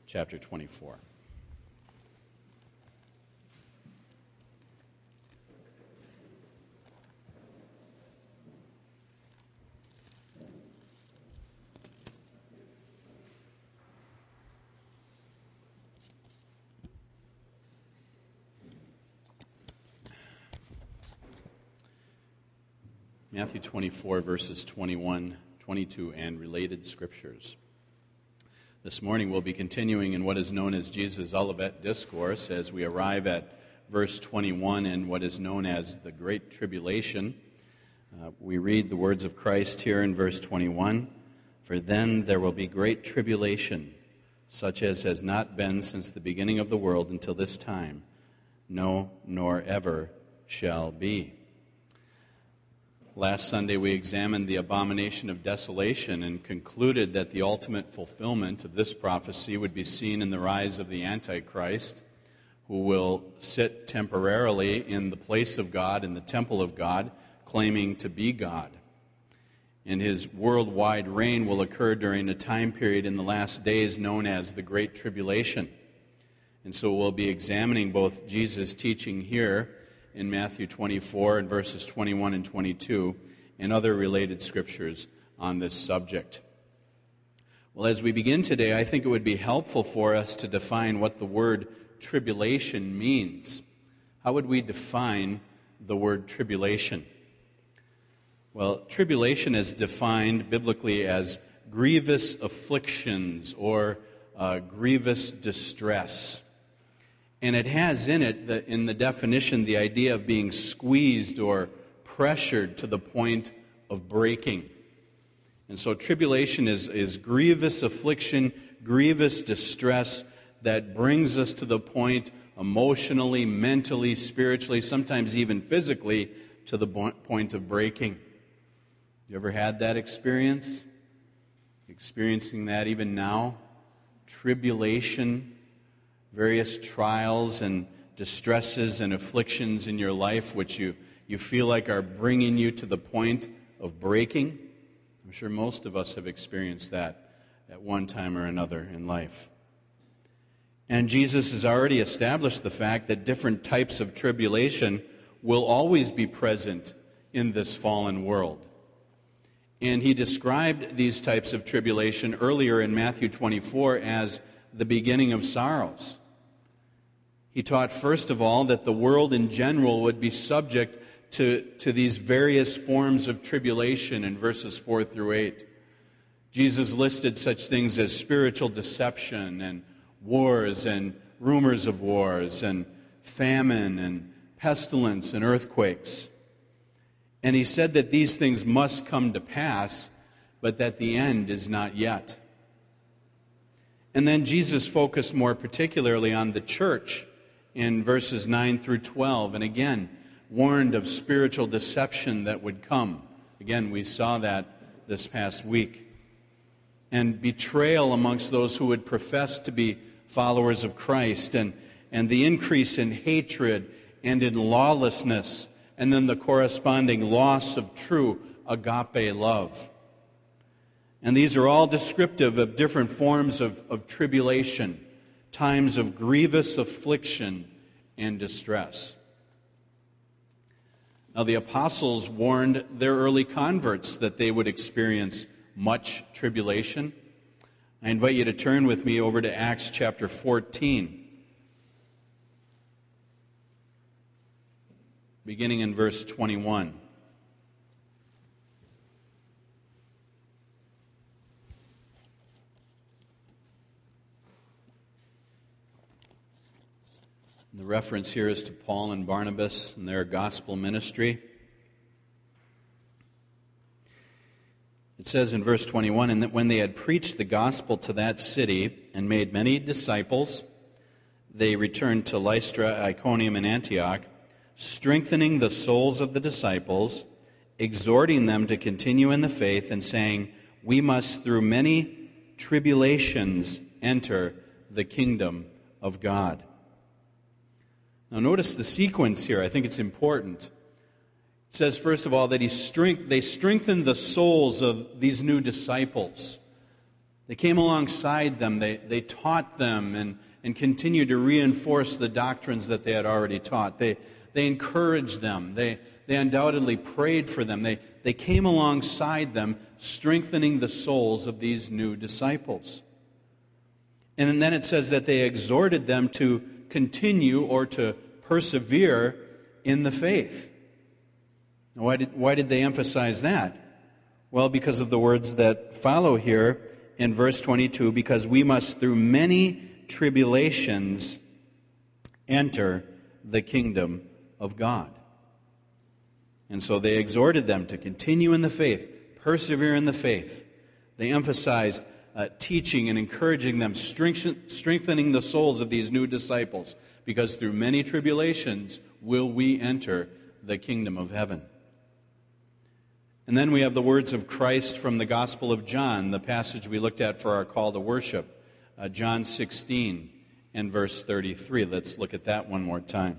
chapter 24. Matthew 24, verses 21, 22, and related scriptures. This morning we'll be continuing in what is known as Jesus' Olivet Discourse as we arrive at verse 21 in what is known as the Great Tribulation. We read the words of Christ here in verse 21, "For then there will be great tribulation, such as has not been since the beginning of the world until this time, no, nor ever shall be." Last Sunday we examined the abomination of desolation and concluded that the ultimate fulfillment of this prophecy would be seen in the rise of the Antichrist, who will sit temporarily in the place of God, in the temple of God, claiming to be God. And his worldwide reign will occur during a time period in the last days known as the Great Tribulation. And so we'll be examining both Jesus' teaching here in Matthew 24 and verses 21 and 22, and other related scriptures on this subject. Well, as we begin today, I think it would be helpful for us to define what the word tribulation means. How would we define the word tribulation? Well, tribulation is defined biblically as grievous afflictions or grievous distress. And it has in it, in the definition, the idea of being squeezed or pressured to the point of breaking. And so tribulation is grievous affliction, grievous distress that brings us to the point emotionally, mentally, spiritually, sometimes even physically, to the point of breaking. You ever had that experience? Experiencing that even now? Tribulation, various trials and distresses and afflictions in your life which you feel like are bringing you to the point of breaking. I'm sure most of us have experienced that at one time or another in life. And Jesus has already established the fact that different types of tribulation will always be present in this fallen world. And he described these types of tribulation earlier in Matthew 24 as the beginning of sorrows. He taught, first of all, that the world in general would be subject to these various forms of tribulation in verses 4 through 8. Jesus listed such things as spiritual deception and wars and rumors of wars and famine and pestilence and earthquakes. And he said that these things must come to pass, but that the end is not yet. And then Jesus focused more particularly on the church in verses 9 through 12, and again, warned of spiritual deception that would come. Again, we saw that this past week. And betrayal amongst those who would profess to be followers of Christ, and the increase in hatred and in lawlessness, and then the corresponding loss of true agape love. And these are all descriptive of different forms of tribulation, times of grievous affliction and distress. Now, the apostles warned their early converts that they would experience much tribulation. I invite you to turn with me over to Acts chapter 14, beginning in verse 21. The reference here is to Paul and Barnabas and their gospel ministry. It says in verse 21, "And that when they had preached the gospel to that city and made many disciples, they returned to Lystra, Iconium, and Antioch, strengthening the souls of the disciples, exhorting them to continue in the faith, and saying, 'We must through many tribulations enter the kingdom of God.'" Now notice the sequence here. I think it's important. It says, first of all, that they strengthened the souls of these new disciples. They came alongside them. They taught them and continued to reinforce the doctrines that they had already taught. They encouraged them. They undoubtedly prayed for them. They came alongside them, strengthening the souls of these new disciples. And then it says that they exhorted them to continue or to persevere in the faith. Why did they emphasize that? Well, because of the words that follow here in verse 22, because we must through many tribulations enter the kingdom of God. And so they exhorted them to continue in the faith, persevere in the faith. They emphasized teaching and encouraging them, strengthening the souls of these new disciples, because through many tribulations will we enter the kingdom of heaven. And then we have the words of Christ from the Gospel of John, the passage we looked at for our call to worship, John 16 and verse 33. Let's look at that one more time.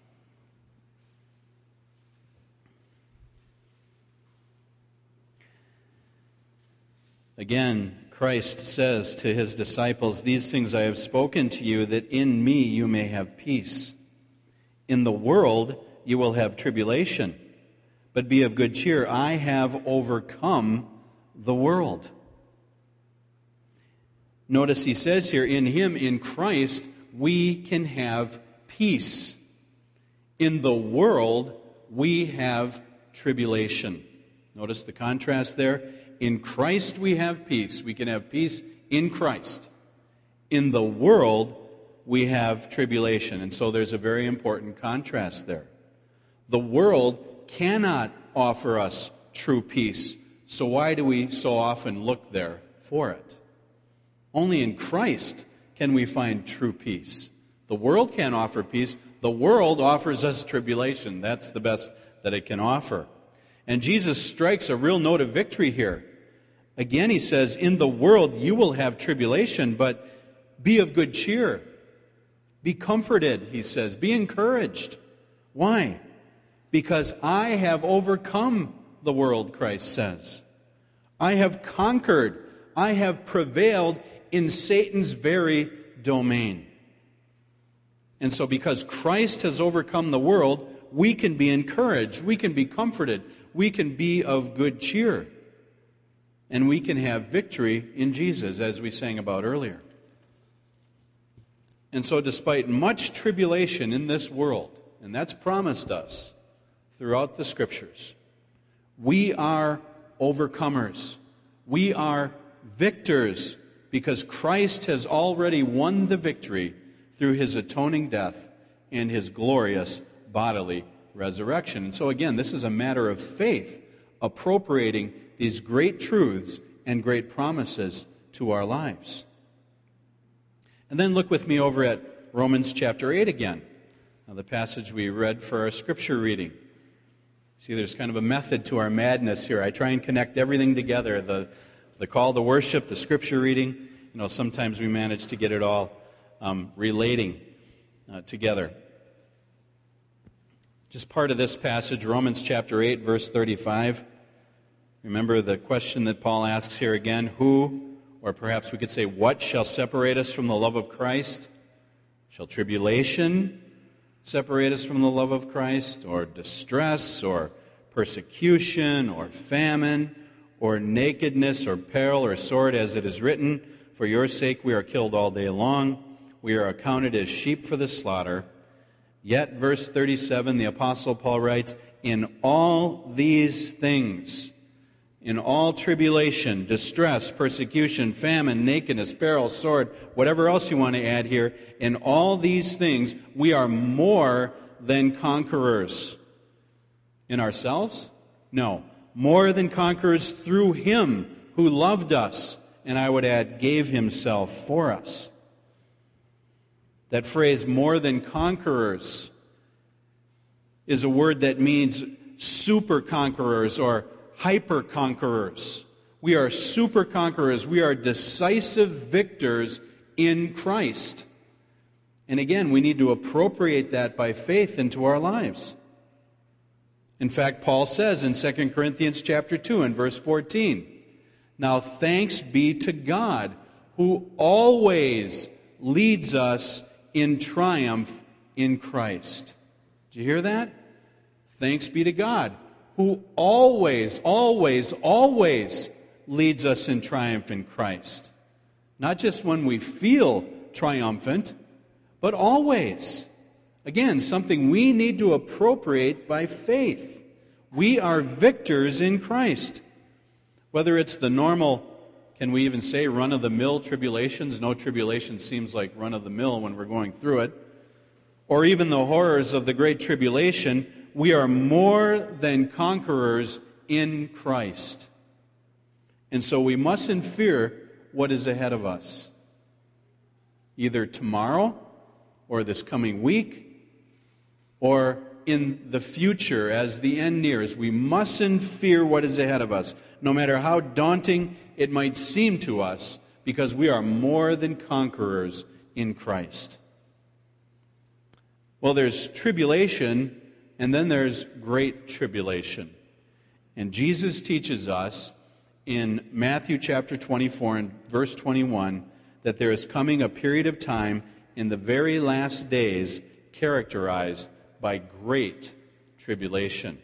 Again, Christ says to his disciples, "These things I have spoken to you, that in me you may have peace. In the world you will have tribulation, but be of good cheer. I have overcome the world." Notice he says here, in him, in Christ, we can have peace. In the world, we have tribulation. Notice the contrast there. In Christ we have peace. We can have peace in Christ. In the world, we have tribulation. And so there's a very important contrast there. The world cannot offer us true peace. So why do we so often look there for it? Only in Christ can we find true peace. The world can't offer peace. The world offers us tribulation. That's the best that it can offer. And Jesus strikes a real note of victory here. Again, he says, in the world you will have tribulation, but be of good cheer. Be comforted, he says. Be encouraged. Why? Because I have overcome the world, Christ says. I have conquered. I have prevailed in Satan's very domain. And so because Christ has overcome the world, we can be encouraged. We can be comforted. We can be of good cheer. And we can have victory in Jesus, as we sang about earlier. And so despite much tribulation in this world, and that's promised us throughout the Scriptures, we are overcomers. We are victors because Christ has already won the victory through his atoning death and his glorious bodily resurrection. And so again, this is a matter of faith, appropriating these great truths and great promises to our lives. And then look with me over at Romans chapter 8 again, the passage we read for our scripture reading. See, there's kind of a method to our madness here. I try and connect everything together, the call to worship, the scripture reading. Sometimes we manage to get it all relating together. Just part of this passage, Romans chapter 8, verse 35. Remember the question that Paul asks here again, who, or perhaps we could say, what shall separate us from the love of Christ? Shall tribulation separate us from the love of Christ, or distress, or persecution, or famine, or nakedness, or peril, or sword, as it is written, for your sake we are killed all day long. We are accounted as sheep for the slaughter. Yet, verse 37, the Apostle Paul writes, in all these things, in all tribulation, distress, persecution, famine, nakedness, peril, sword, whatever else you want to add here, in all these things, we are more than conquerors. In ourselves? No. More than conquerors through him who loved us, and I would add, gave himself for us. That phrase, more than conquerors, is a word that means super conquerors or hyper conquerors. We are super conquerors. We are decisive victors in Christ. And again, we need to appropriate that by faith into our lives. In fact, Paul says in 2 Corinthians chapter 2 and verse 14, Now thanks be to God, who always leads us in triumph in Christ. Did you hear that? Thanks be to God, who always, always, always leads us in triumph in Christ. Not just when we feel triumphant, but always. Again, something we need to appropriate by faith. We are victors in Christ. Whether it's the normal, can we even say run-of-the-mill tribulations? No tribulation seems like run-of-the-mill when we're going through it. Or even the horrors of the Great Tribulation, we are more than conquerors in Christ. And so we mustn't fear what is ahead of us. Either tomorrow, or this coming week, or in the future as the end nears. We mustn't fear what is ahead of us, no matter how daunting it might seem to us, because we are more than conquerors in Christ. Well, there's tribulation, and then there's great tribulation. And Jesus teaches us in Matthew chapter 24 and verse 21 that there is coming a period of time in the very last days characterized by great tribulation.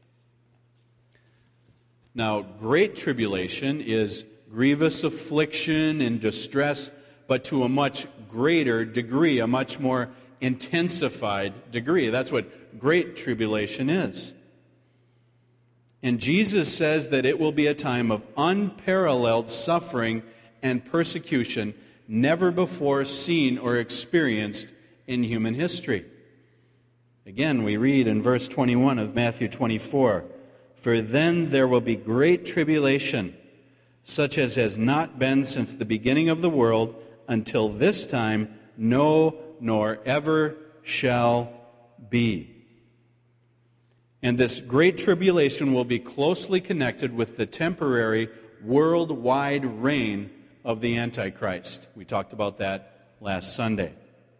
Now, great tribulation is grievous affliction and distress, but to a much greater degree, a much more intensified degree. That's what great tribulation is. And Jesus says that it will be a time of unparalleled suffering and persecution never before seen or experienced in human history. Again, we read in verse 21 of Matthew 24, "For then there will be great tribulation, such as has not been since the beginning of the world until this time, no, nor ever shall be." And this great tribulation will be closely connected with the temporary worldwide reign of the Antichrist. We talked about that last Sunday.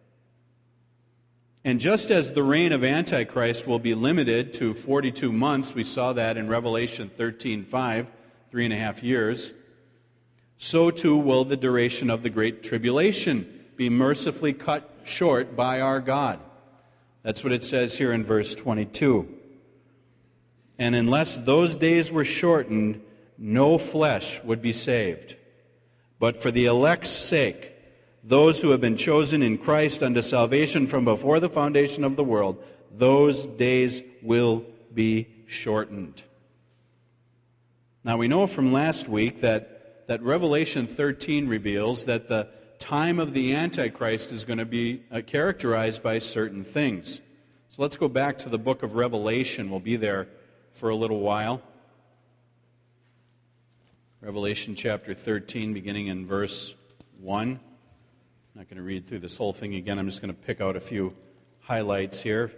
And just as the reign of Antichrist will be limited to 42 months, we saw that in Revelation 13:5, 3.5 years, so too will the duration of the Great Tribulation be mercifully cut short by our God. That's what it says here in verse 22. "And unless those days were shortened, no flesh would be saved. But for the elect's sake, those who have been chosen in Christ unto salvation from before the foundation of the world, those days will be shortened." Now we know from last week that Revelation 13 reveals that the time of the Antichrist is going to be characterized by certain things. So let's go back to the book of Revelation. We'll be there for a little while. Revelation chapter 13, beginning in verse 1. I'm not going to read through this whole thing again. I'm just going to pick out a few highlights here.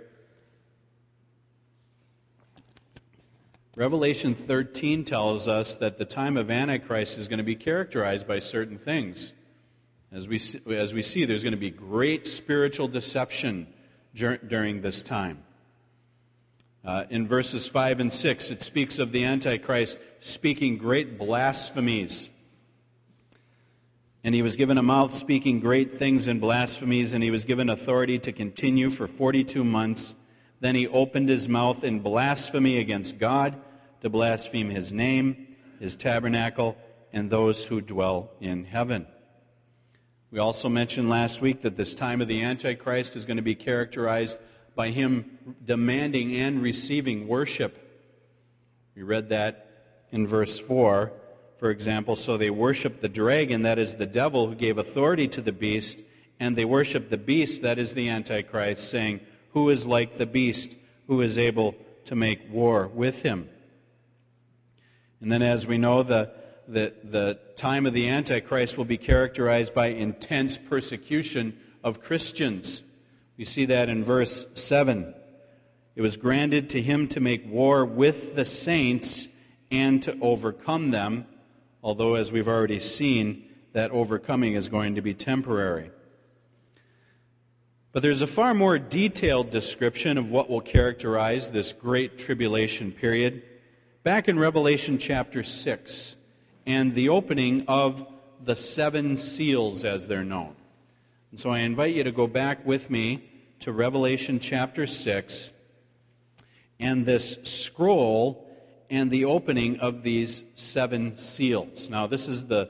Revelation 13 tells us that the time of Antichrist is going to be characterized by certain things. As we see, there's going to be great spiritual deception during this time. In verses 5 and 6, it speaks of the Antichrist speaking great blasphemies. "And he was given a mouth speaking great things and blasphemies, and he was given authority to continue for 42 months. Then he opened his mouth in blasphemy against God, to blaspheme his name, his tabernacle, and those who dwell in heaven." We also mentioned last week that this time of the Antichrist is going to be characterized by him demanding and receiving worship. We read that in verse 4. For example, "So they worship the dragon, that is the devil, who gave authority to the beast, and they worship the beast, that is the Antichrist, saying, 'Who is like the beast, who is able to make war with him?'" And then, as we know, the time of the Antichrist will be characterized by intense persecution of Christians. We see that in verse 7. "It was granted to him to make war with the saints and to overcome them," although, as we've already seen, that overcoming is going to be temporary. But there's a far more detailed description of what will characterize this great tribulation period. Back in Revelation chapter 6, and the opening of the seven seals as they're known. And so I invite you to go back with me to Revelation chapter 6 and this scroll and the opening of these seven seals. Now, this is the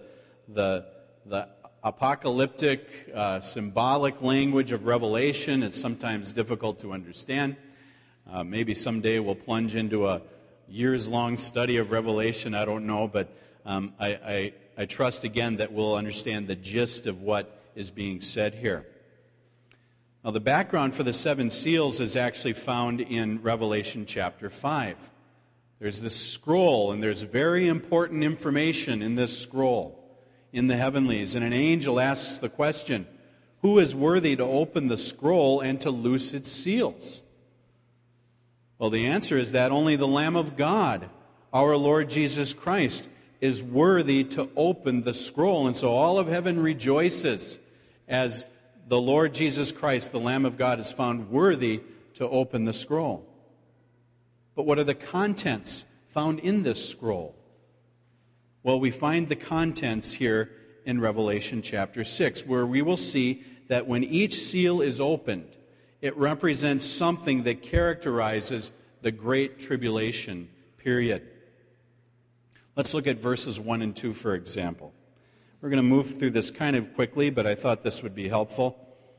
apocalyptic, symbolic language of Revelation. It's sometimes difficult to understand. Maybe someday we'll plunge into a years-long study of Revelation. I don't know, but I trust again that we'll understand the gist of what is being said here. Now, the background for the seven seals is actually found in Revelation chapter 5. There's this scroll, and there's very important information in this scroll in the heavenlies. And an angel asks the question, who is worthy to open the scroll and to loose its seals? Well, the answer is that only the Lamb of God, our Lord Jesus Christ, is worthy to open the scroll. And so all of heaven rejoices as the Lord Jesus Christ, the Lamb of God, is found worthy to open the scroll. But what are the contents found in this scroll? Well, we find the contents here in Revelation chapter 6, where we will see that when each seal is opened, it represents something that characterizes the Great Tribulation period. Let's look at verses 1 and 2, for example. We're going to move through this kind of quickly, but I thought this would be helpful.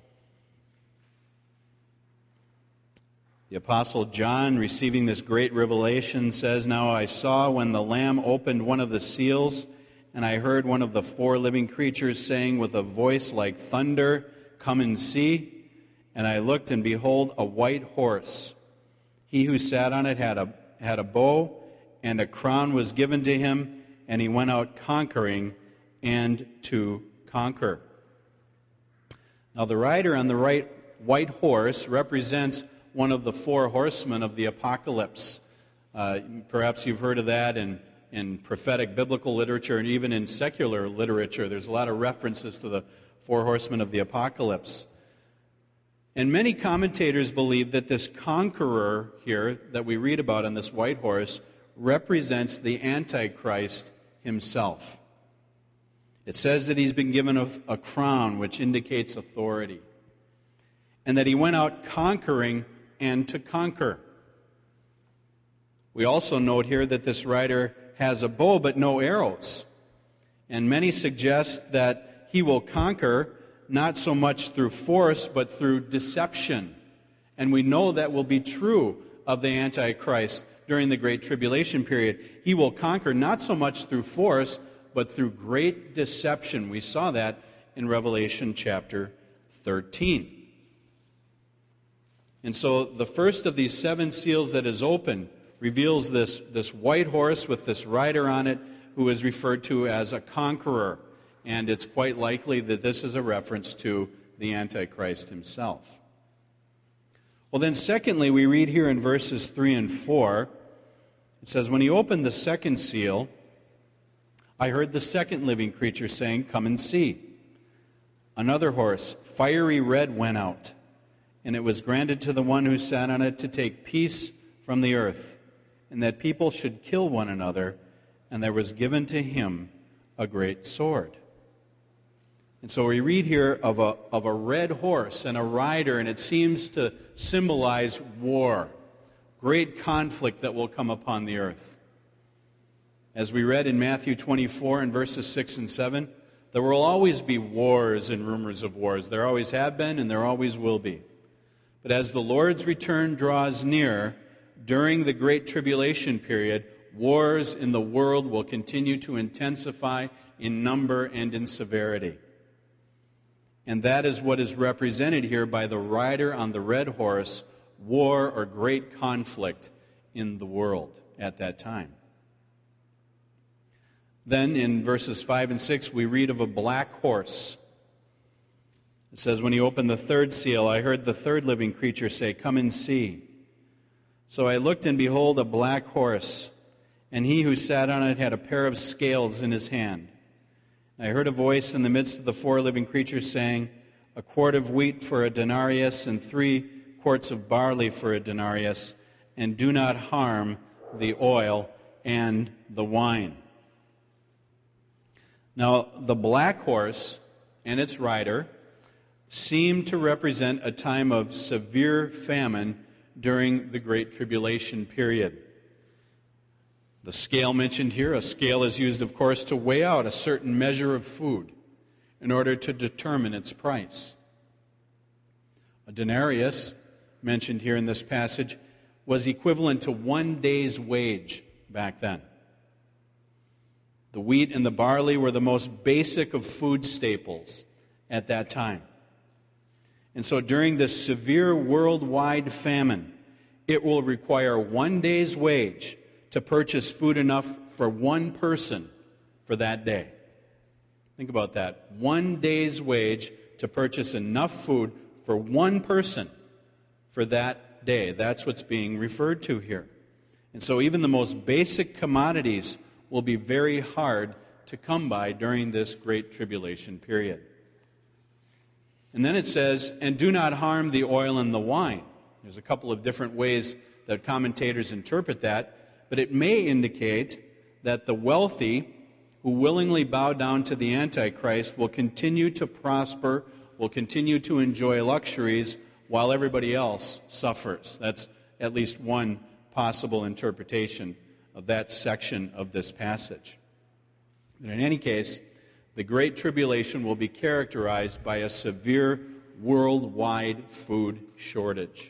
The Apostle John, receiving this great revelation, says, "Now I saw when the Lamb opened one of the seals, and I heard one of the four living creatures saying with a voice like thunder, 'Come and see.' And I looked, and behold, a white horse. He who sat on it had a bow, and a crown was given to him, and he went out conquering and to conquer." Now the rider on the white horse represents one of the four horsemen of the apocalypse. Perhaps you've heard of that in prophetic biblical literature and even in secular literature. There's a lot of references to the four horsemen of the apocalypse. And many commentators believe that this conqueror here that we read about on this white horse represents the Antichrist himself. It says that he's been given a crown, which indicates authority, and that he went out conquering and to conquer. We also note here that this rider has a bow but no arrows. And many suggest that he will conquer not so much through force but through deception. And we know that will be true of the Antichrist during the Great Tribulation period. He will conquer not so much through force but through great deception. We saw that in Revelation chapter 13. And so the first of these seven seals that is opened reveals this white horse with this rider on it who is referred to as a conqueror. And it's quite likely that this is a reference to the Antichrist himself. Well, then secondly, we read here in verses 3 and 4, it says, "When he opened the second seal, I heard the second living creature saying, 'Come and see.' Another horse, fiery red, went out. And it was granted to the one who sat on it to take peace from the earth, and that people should kill one another, and there was given to him a great sword." And so we read here of a red horse and a rider, and it seems to symbolize war, great conflict that will come upon the earth. As we read in Matthew 24 and verses 6 and 7, there will always be wars and rumors of wars. There always have been, and there always will be. But as the Lord's return draws near, during the Great Tribulation period, wars in the world will continue to intensify in number and in severity. And that is what is represented here by the rider on the red horse, war or great conflict in the world at that time. Then in verses 5 and 6, we read of a black horse. It says, "When he opened the third seal, I heard the third living creature say, 'Come and see.' So I looked, and behold, a black horse, and he who sat on it had a pair of scales in his hand. I heard a voice in the midst of the four living creatures saying, 'A quart of wheat for a denarius, and 3 quarts of barley for a denarius, and do not harm the oil and the wine.'" Now, the black horse and its rider seem to represent a time of severe famine during the Great Tribulation period. The scale mentioned here, a scale is used, of course, to weigh out a certain measure of food in order to determine its price. A denarius, mentioned here in this passage, was equivalent to 1 day's wage back then. The wheat and the barley were the most basic of food staples at that time. And so during this severe worldwide famine, it will require 1 day's wage to purchase food enough for one person for that day. Think about that. 1 day's wage to purchase enough food for one person for that day. That's what's being referred to here. And so even the most basic commodities will be very hard to come by during this Great Tribulation period. And then it says, and do not harm the oil and the wine. There's a couple of different ways that commentators interpret that, but it may indicate that the wealthy who willingly bow down to the Antichrist will continue to prosper, will continue to enjoy luxuries, while everybody else suffers. That's at least one possible interpretation of that section of this passage. But in any case, the Great Tribulation will be characterized by a severe worldwide food shortage.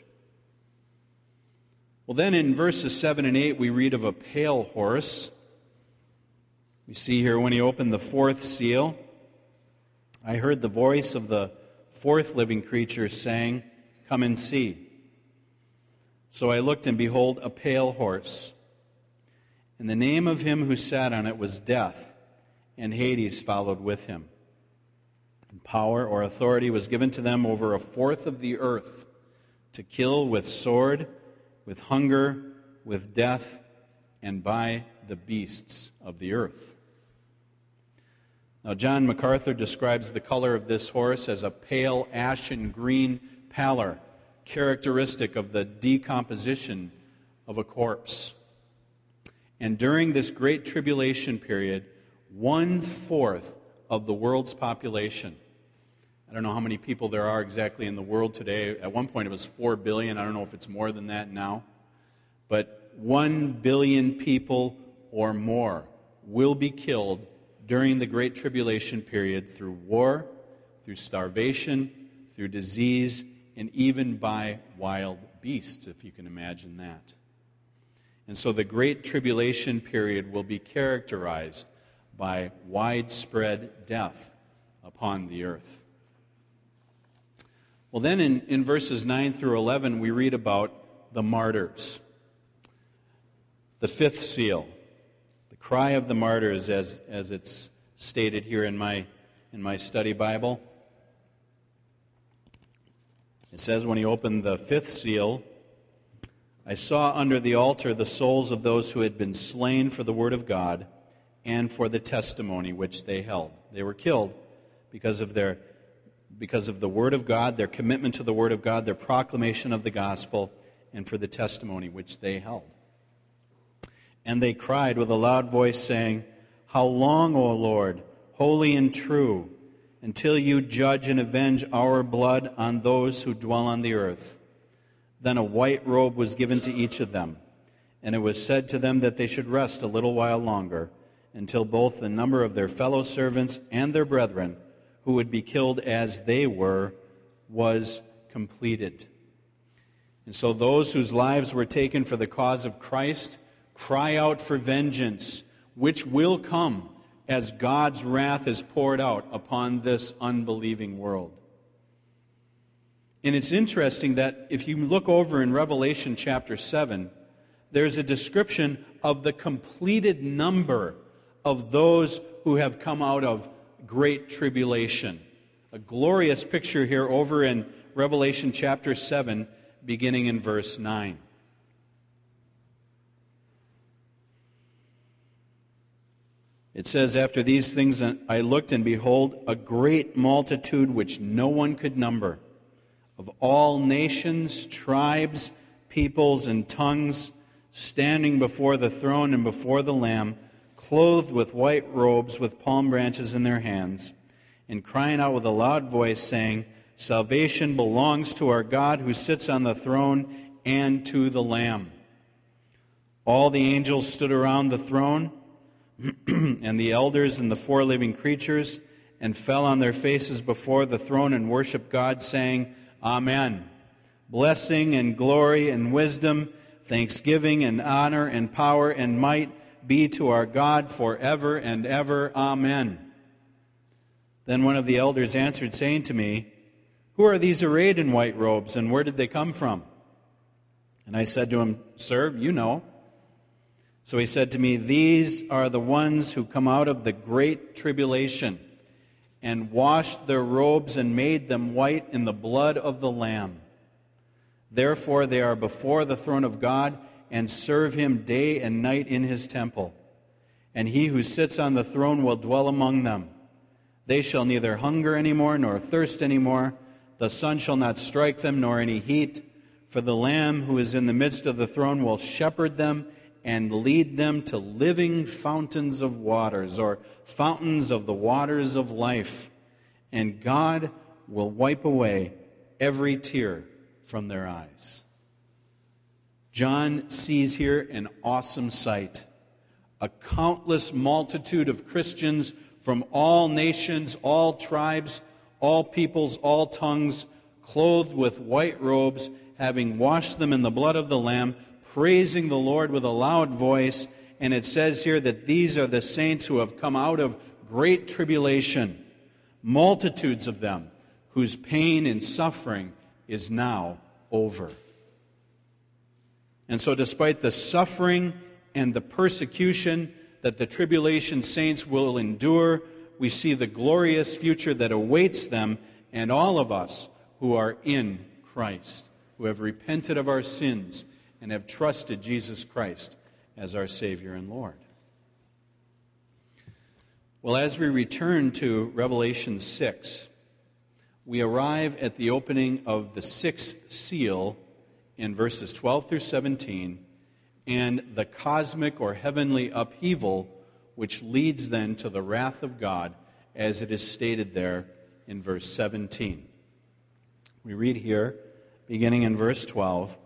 Well, then in verses 7 and 8, we read of a pale horse. We see here, when he opened the fourth seal, I heard the voice of the fourth living creature saying, "Come and see." So I looked, and behold, a pale horse. And the name of him who sat on it was Death, and Hades followed with him. And power or authority was given to them over a fourth of the earth, to kill with sword, with hunger, with death, and by the beasts of the earth. Now, John MacArthur describes the color of this horse as a pale ashen green pallor, characteristic of the decomposition of a corpse. And during this Great Tribulation period, 1/4 of the world's population, I don't know how many people there are exactly in the world today. At one point it was 4 billion. I don't know if it's more than that now. But 1 billion people or more will be killed during the Great Tribulation period through war, through starvation, through disease, and even by wild beasts, if you can imagine that. And so the Great Tribulation period will be characterized by widespread death upon the earth. Well, then in verses 9 through 11, we read about the martyrs. The fifth seal, the cry of the martyrs, as it's stated here in my study Bible. It says, when he opened the fifth seal, I saw under the altar the souls of those who had been slain for the word of God and for the testimony which they held. They were killed because of the word of God, their commitment to the word of God, their proclamation of the gospel, and for the testimony which they held. And they cried with a loud voice, saying, How long, O Lord, holy and true, until you judge and avenge our blood on those who dwell on the earth? Then a white robe was given to each of them, and it was said to them that they should rest a little while longer, until both the number of their fellow servants and their brethren, who would be killed as they were, was completed. And so those whose lives were taken for the cause of Christ cry out for vengeance, which will come as God's wrath is poured out upon this unbelieving world. And it's interesting that if you look over in Revelation chapter 7, there's a description of the completed number of those who have come out of great tribulation. A glorious picture here over in Revelation chapter 7, beginning in verse 9. It says, After these things I looked, and behold, a great multitude which no one could number, of all nations, tribes, peoples, and tongues, standing before the throne and before the Lamb, clothed with white robes, with palm branches in their hands, and crying out with a loud voice, saying, Salvation belongs to our God who sits on the throne and to the Lamb. All the angels stood around the throne, and the elders and the 4 living creatures, and fell on their faces before the throne and worshiped God, saying, Amen. Blessing and glory and wisdom, thanksgiving and honor and power and might be to our God forever and ever. Amen. Then one of the elders answered, saying to me, Who are these arrayed in white robes, and where did they come from? And I said to him, Sir, you know. So he said to me, These are the ones who come out of the great tribulation, and washed their robes and made them white in the blood of the Lamb. Therefore they are before the throne of God, and serve him day and night in his temple. And he who sits on the throne will dwell among them. They shall neither hunger any more, nor thirst any more. The sun shall not strike them, nor any heat. For the Lamb who is in the midst of the throne will shepherd them and lead them to living fountains of waters, or fountains of the waters of life. And God will wipe away every tear from their eyes. John sees here an awesome sight. A countless multitude of Christians from all nations, all tribes, all peoples, all tongues, clothed with white robes, having washed them in the blood of the Lamb, praising the Lord with a loud voice. And it says here that these are the saints who have come out of great tribulation, multitudes of them, whose pain and suffering is now over. And so despite the suffering and the persecution that the tribulation saints will endure, we see the glorious future that awaits them and all of us who are in Christ, who have repented of our sins and have trusted Jesus Christ as our Savior and Lord. Well, as we return to Revelation 6, we arrive at the opening of the 6th seal in verses 12 through 17, and the cosmic or heavenly upheaval which leads then to the wrath of God, as it is stated there in verse 17. We read here, beginning in verse 12,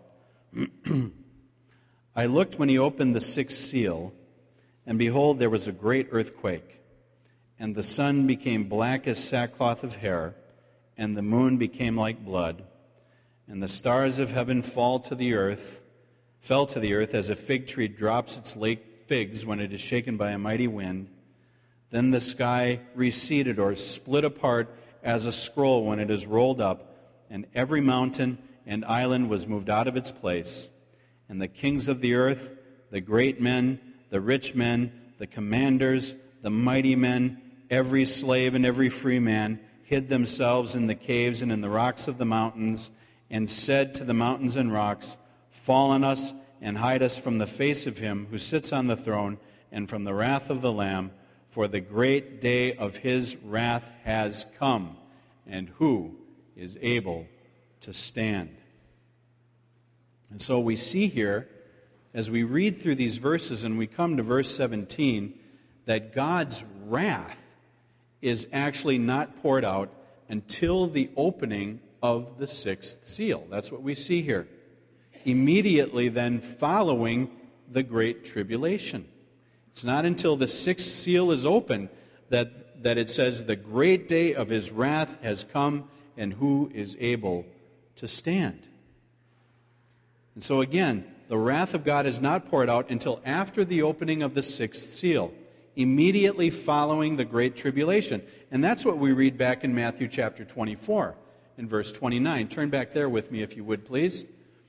I looked when he opened the 6th seal, and behold, there was a great earthquake, and the sun became black as sackcloth of hair, and the moon became like blood, and the stars of heaven fell to the earth as a fig tree drops its late figs when it is shaken by a mighty wind. Then the sky receded or split apart as a scroll when it is rolled up, and every mountain and island was moved out of its place. And the kings of the earth, the great men, the rich men, the commanders, the mighty men, every slave and every free man, hid themselves in the caves and in the rocks of the mountains, and said to the mountains and rocks, Fall on us and hide us from the face of him who sits on the throne and from the wrath of the Lamb, for the great day of his wrath has come, and who is able to stand? And so we see here, as we read through these verses and we come to verse 17, that God's wrath is actually not poured out until the opening of the 6th seal. That's what we see here. Immediately then following the Great Tribulation. It's not until the 6th seal is opened that it says the great day of his wrath has come, and who is able to stand? And so again, the wrath of God is not poured out until after the opening of the 6th seal, immediately following the Great Tribulation. And that's what we read back in Matthew chapter 24 in verse 29. Turn back there with me if you would, please.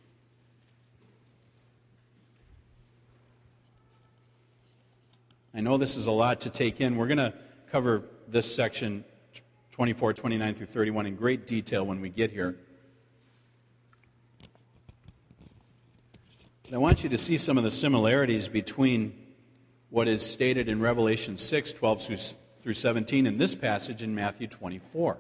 I know this is a lot to take in. We're going to cover this section 24, 29 through 31 in great detail when we get here. And I want you to see some of the similarities between what is stated in Revelation 6, 12 through 17, and this passage in Matthew 24.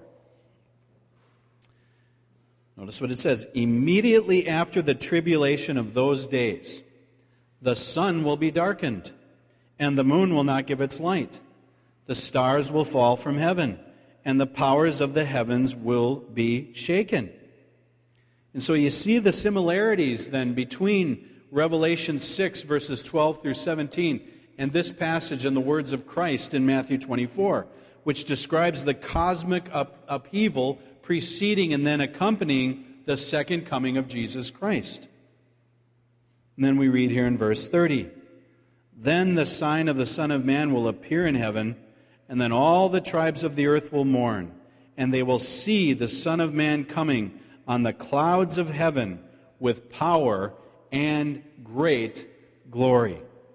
Notice what it says. Immediately after the tribulation of those days, the sun will be darkened, and the moon will not give its light. The stars will fall from heaven, and the powers of the heavens will be shaken. And so you see the similarities then between Revelation 6, verses 12 through 17, and this passage and the words of Christ in Matthew 24, which describes the cosmic upheaval preceding and then accompanying the second coming of Jesus Christ. And then we read here in verse 30, "Then the sign of the Son of Man will appear in heaven, and then all the tribes of the earth will mourn, and they will see the Son of Man coming on the clouds of heaven with power and great glory."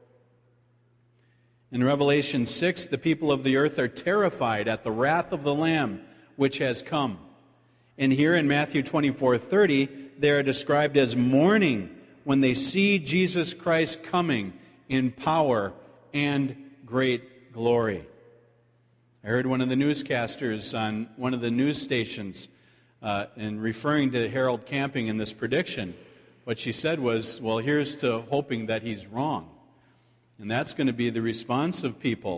In Revelation 6, the people of the earth are terrified at the wrath of the Lamb which has come. And here in Matthew 24:30, they are described as mourning when they see Jesus Christ coming in power and great glory. I heard one of the newscasters on one of the news stations in referring to Harold Camping in this prediction. What she said was, well, here's to hoping that he's wrong. And that's going to be the response of people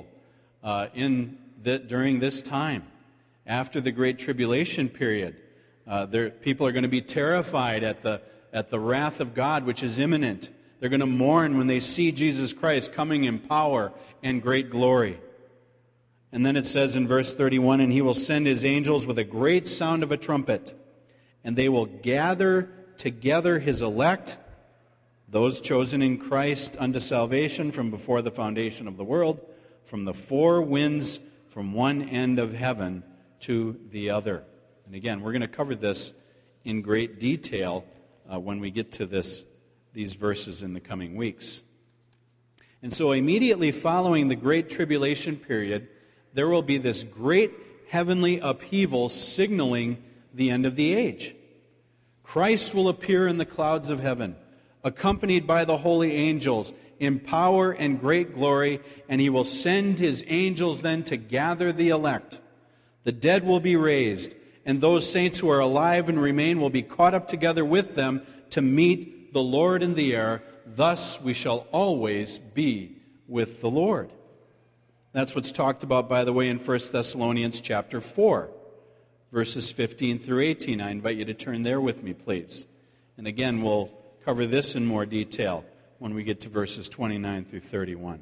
during this time. After the Great Tribulation period, people are going to be terrified at the wrath of God, which is imminent. They're going to mourn when they see Jesus Christ coming in power and great glory. And then it says in verse 31, "And he will send his angels with a great sound of a trumpet, and they will gather together his elect, those chosen in Christ unto salvation from before the foundation of the world, from the four winds, from one end of heaven to the other." And again, we're going to cover this in great detail when we get to these verses in the coming weeks. And so immediately following the Great Tribulation period, there will be this great heavenly upheaval signaling the end of the age. Christ will appear in the clouds of heaven, accompanied by the holy angels in power and great glory, and he will send his angels then to gather the elect. The dead will be raised, and those saints who are alive and remain will be caught up together with them to meet the Lord in the air. Thus we shall always be with the Lord. That's what's talked about, by the way, in 1 Thessalonians chapter 4, verses 15 through 18. I invite you to turn there with me, please. And again, we'll cover this in more detail when we get to verses 29 through 31.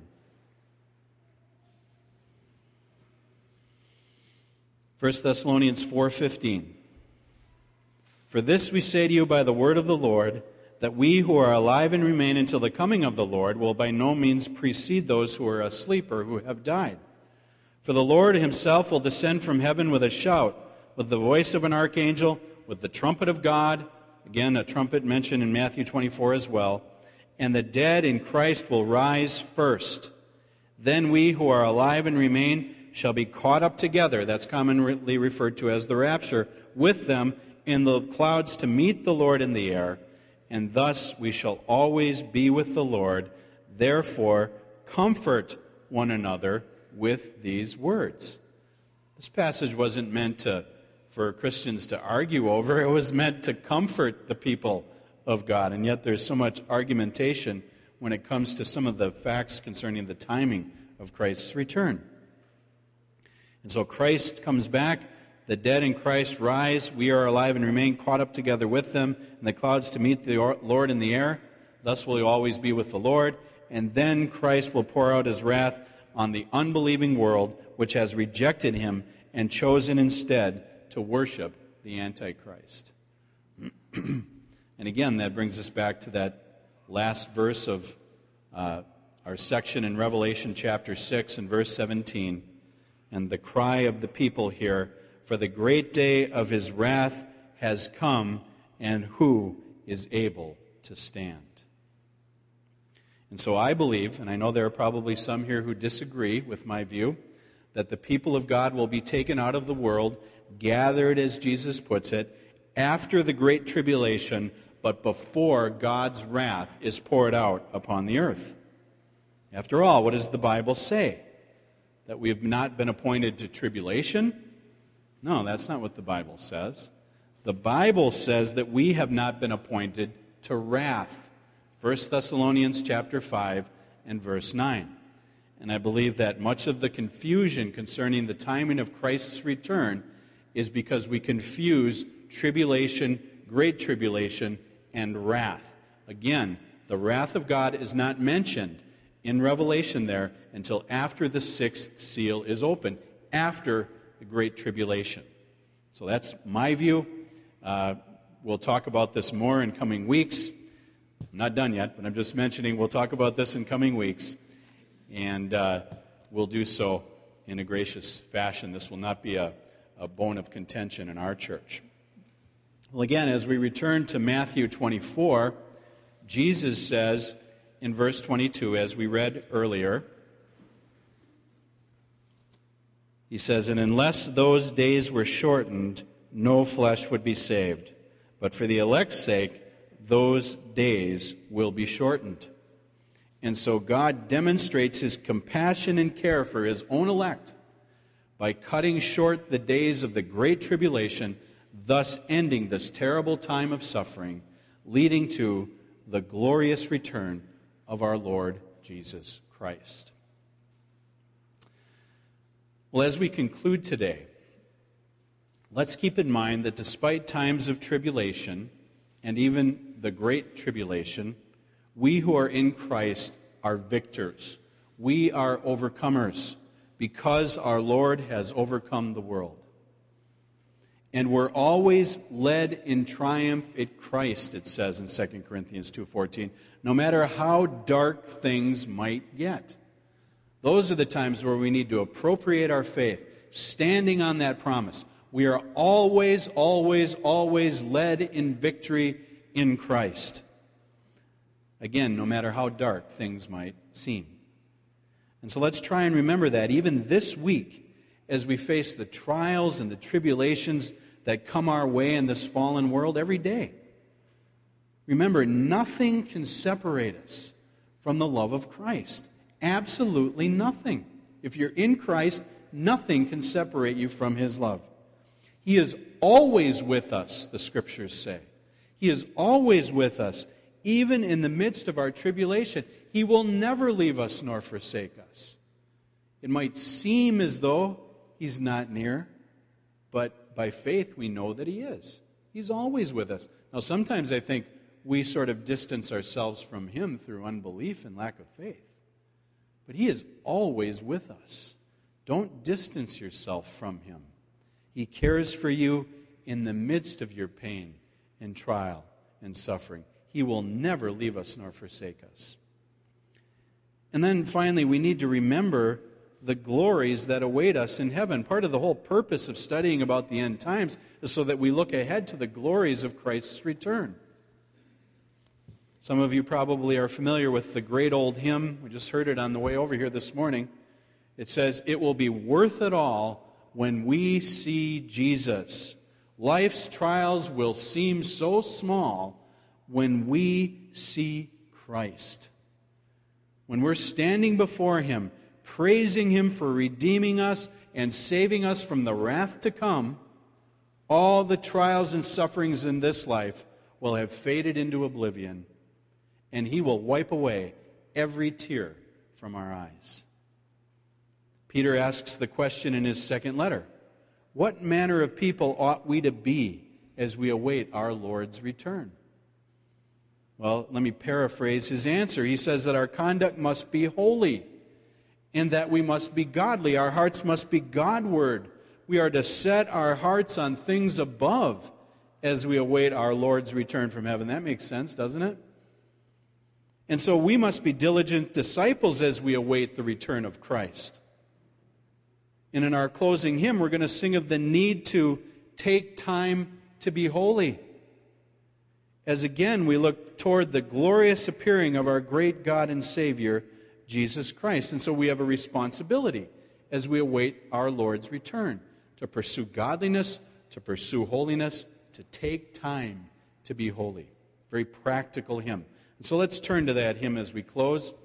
1 Thessalonians 4:15. "For this we say to you by the word of the Lord, that we who are alive and remain until the coming of the Lord will by no means precede those who are asleep or who have died. For the Lord himself will descend from heaven with a shout, with the voice of an archangel, with the trumpet of God," again, a trumpet mentioned in Matthew 24 as well, "and the dead in Christ will rise first. Then we who are alive and remain shall be caught up together," that's commonly referred to as the rapture, "with them in the clouds to meet the Lord in the air, and thus we shall always be with the Lord. Therefore, comfort one another with these words." This passage wasn't meant for Christians to argue over. It was meant to comfort the people of God. And yet there's so much argumentation when it comes to some of the facts concerning the timing of Christ's return. And so Christ comes back. The dead in Christ rise. We are alive and remain caught up together with them in the clouds to meet the Lord in the air. Thus will we always be with the Lord. And then Christ will pour out his wrath on the unbelieving world, which has rejected him and chosen instead to worship the Antichrist. And again, that brings us back to that last verse of our section in Revelation chapter 6 and verse 17. And the cry of the people here, "For the great day of his wrath has come, and who is able to stand?" And so I believe, and I know there are probably some here who disagree with my view, that the people of God will be taken out of the world, gathered, as Jesus puts it, after the Great Tribulation, but before God's wrath is poured out upon the earth. After all, what does the Bible say? That we have not been appointed to tribulation? No, that's not what the Bible says. The Bible says that we have not been appointed to wrath. 1 Thessalonians chapter 5 and verse 9. And I believe that much of the confusion concerning the timing of Christ's return is because we confuse tribulation, great tribulation, and wrath. Again, the wrath of God is not mentioned in Revelation there until after the sixth seal is opened, after the great tribulation. So that's my view. We'll talk about this more in coming weeks. I'm not done yet, but I'm just mentioning we'll talk about this in coming weeks. And we'll do so in a gracious fashion. This will not be a bone of contention in our church. Well, again, as we return to Matthew 24, Jesus says in verse 22, as we read earlier, he says, "And unless those days were shortened, no flesh would be saved. But for the elect's sake, those days will be shortened." And so God demonstrates his compassion and care for his own elect by cutting short the days of the great tribulation, thus ending this terrible time of suffering, leading to the glorious return of our Lord Jesus Christ. Well, as we conclude today, let's keep in mind that despite times of tribulation, and even the great tribulation, we who are in Christ are victors. We are overcomers because our Lord has overcome the world. And we're always led in triumph at Christ, it says in 2 Corinthians 2:14, no matter how dark things might get. Those are the times where we need to appropriate our faith, standing on that promise. We are always, always, always led in victory in Christ. Again, no matter how dark things might seem. And so let's try and remember that even this week, as we face the trials and the tribulations that come our way in this fallen world every day. Remember, nothing can separate us from the love of Christ. Absolutely nothing. If you're in Christ, nothing can separate you from his love. He is always with us, the Scriptures say. He is always with us, even in the midst of our tribulation. He will never leave us nor forsake us. It might seem as though he's not near, but by faith we know that he is. He's always with us. Now, sometimes I think we sort of distance ourselves from him through unbelief and lack of faith. But he is always with us. Don't distance yourself from him. He cares for you in the midst of your pain and trial and suffering. He will never leave us nor forsake us. And then finally, we need to remember the glories that await us in heaven. Part of the whole purpose of studying about the end times is so that we look ahead to the glories of Christ's return. Some of you probably are familiar with the great old hymn. We just heard it on the way over here this morning. It says, "It will be worth it all when we see Jesus. Life's trials will seem so small when we see Christ." When we're standing before him, praising him for redeeming us and saving us from the wrath to come, all the trials and sufferings in this life will have faded into oblivion, and he will wipe away every tear from our eyes. Peter asks the question in his second letter, what manner of people ought we to be as we await our Lord's return? Well, let me paraphrase his answer. He says that our conduct must be holy and that we must be godly. Our hearts must be Godward. We are to set our hearts on things above as we await our Lord's return from heaven. That makes sense, doesn't it? And so we must be diligent disciples as we await the return of Christ. And in our closing hymn, we're going to sing of the need to take time to be holy. As again, we look toward the glorious appearing of our great God and Savior, Jesus Christ. And so we have a responsibility as we await our Lord's return to pursue godliness, to pursue holiness, to take time to be holy. Very practical hymn. And so let's turn to that hymn as we close.